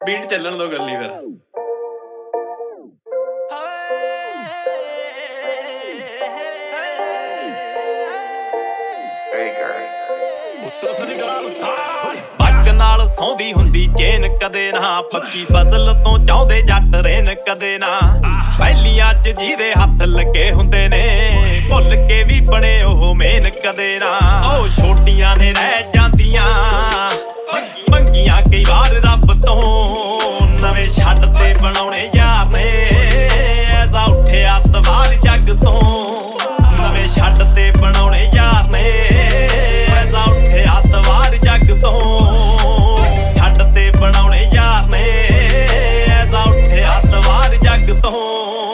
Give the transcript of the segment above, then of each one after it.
Beat ਚੱਲਣ ਦੋ ਗੱਲੀ ਫਿਰ ਪੱਗ ਨਾਲ ਸੌਂਦੀ ਹੁੰਦੀ ਚੇਨ ਕਦੇ ਨਾ, ਪੱਕੀ ਫਸਲ ਤੋਂ ਚਾਹੁੰਦੇ ਜੱਟ ਰੇਨ ਕਦੇ ਨਾ। ਪਹਿਲੀਆਂ ਚ ਜਿਹਦੇ ਹੱਥ ਲੱਗੇ ਹੁੰਦੇ ਨੇ, ਭੁੱਲ ਕੇ ਵੀ ਬਣੇ ਉਹ ਮੇਨ ਕਦੇ ਨਾ। ਉਹ ਛੋਟੀਆਂ ਨੇ ਰਹਿ ਜਾਂਦੀਆਂ ਮੰਗੀਆਂ ਕਈ ਵਾਰ ਰੱਬ ਤੋਂ, ਨਵੇਂ ਛੱਡ ਤੇ ਬਣਾਉਣੇ ਯਾਰ ਨੇ ਐਸਾ ਉੱਠਿਆ ਸਵਾਰ ਜੱਗ ਤੋਂ। ਨਵੇਂ ਛੱਡ ਤੇ ਬਣਾਉਣੇ ਯਾਰ ਨੇ ਐਸਾ ਉੱਠਿਆ ਸਵਾਰ ਜੱਗ ਤੋਂ। ਛੱਡ ਤੇ ਬਣਾਉਣੇ ਯਾਰ ਨੇ ਐਸਾ ਉੱਠਿਆ ਸਵਾਰ ਜੱਗ ਤੋਂ।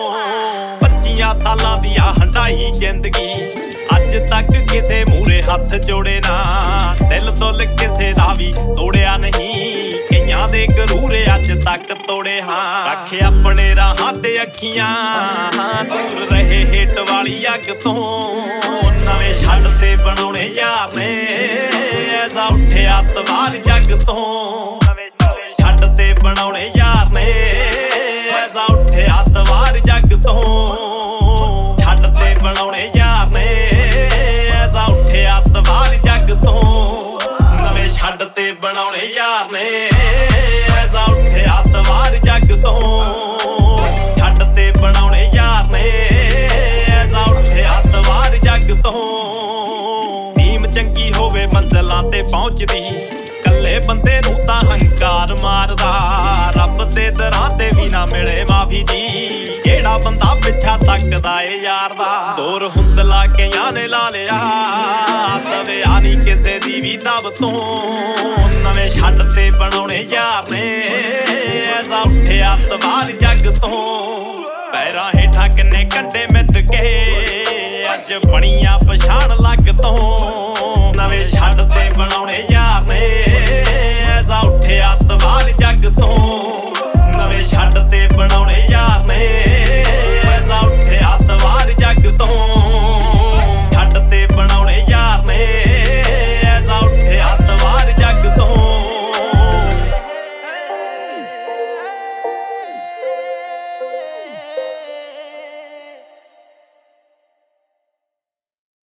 25 ਸਾਲਾਂ ਦੀ ਆ ਹੰਢਾਈ ਜ਼ਿੰਦਗੀ, ਅੱਜ ਤੱਕ ਕਿਸੇ ਮੂਰੇ ਹੱਥ ਜੋੜੇ ਨਾ। ਦਿਲ ਦੁੱਲ ਕਿਸੇ ਦਾ ਵੀ ਤੋੜਿਆ ਨਹੀਂ, ਕਈਆਂ ਦੇ ਗਰੂਰੇ ਅੱਜ ਤੱਕ ਤੋੜੇ ਹਾਂ। ਰੱਖ ਆਪਣੇ ਰਾਹਾਂ ਤੇ ਅੱਖੀਆਂ, ਦੂਰ ਰਹੇ ਹੇਠ ਵਾਲੀ ਅੱਗ ਤੋਂ। ਨਵੇਂ ਛੱਡ ਤੇ ਬਣਾਉਣੇ ਯਾਰ ਨੇ ਐਸਾ ਉੱਠਿਆ ਤਵਾਰ ਜੱਗ ਤੋਂ। ਛੱਡ ਤੇ ਬਣਾਉਣੇ ਯਾਰ ਨੇ ਐਸਾ ਉੱਠਿਆ ਤਵਾਰ ਜੱਗ ਤੋਂ। ਛੱਡ ਤੇ ਬਣਾਉਣੇ ਯਾਰ ਨੇ ਐਸਾ ਉੱਠਿਆ ਤਵਾਰ ਜੱਗ ਤੋਂ। ਨਵੇਂ ਛੱਡ ਤੇ ਬਣਾਉਣੇ ਯਾਰ ਨੇ ਐਸਾ ਉੱਠਿਆ ਤਵਾਰ ਜੱਗ ਤੋਂ। ਛੱਡ ਤੇ ਬਣਾਉਣੇ ਯਾਰ ਨੇ ਐਸਾ ਉੱਠਿਆ ਤਵਾਰ ਜੱਗ ਤੋਂ। ਟੀਮ ਚੰਗੀ ਹੋਵੇ ਮੰਜ਼ਿਲਾਂ ਤੇ ਪਹੁੰਚਦੀ, ਕੱਲੇ ਬੰਦੇ ਨੂੰ ਤਾਂ ਹੰਕਾਰ ਮਾਰਦਾ। ਰੱਬ ਦੇ ਦਰਾਂ ਤੇ ਵੀ ਨਾ ਮਿਲੇ ਮਾਫੀ ਜੀ, ਜਿਹੜਾ ਬੰਦਾ ਪਿੱਛਾ ਤੱਕਦਾ ਏ ਯਾਰ ਦਾ। ਜ਼ੋਰ ਹੁੰਦਲਾ ਕਈਆਂ ਨੇ ਲਾ ਲਿਆ, ਦਵਿਆ ਨੀ ਕਿਸੇ ਦੀ ਵੀ ਦਬ ਤੋਂ। ਨਵੇਂ ਛੱਡ ਤੇ ਬਣਾਉਣੇ ਯਾਰ ਨੇ ਐਸਾ ਉੱਠਿਆ ਤਵਾਰ ਜੱਗ ਤੋਂ। ਪੈਰਾਂ ਹੇਠਾਂ ਕਿੰਨੇ ਕੰਡੇ ਮਿੱਧ ਕੇ, ਅੱਜ ਬਣੀਆਂ ਪਛਾਣ ਲੱਗ ਤੋਂ।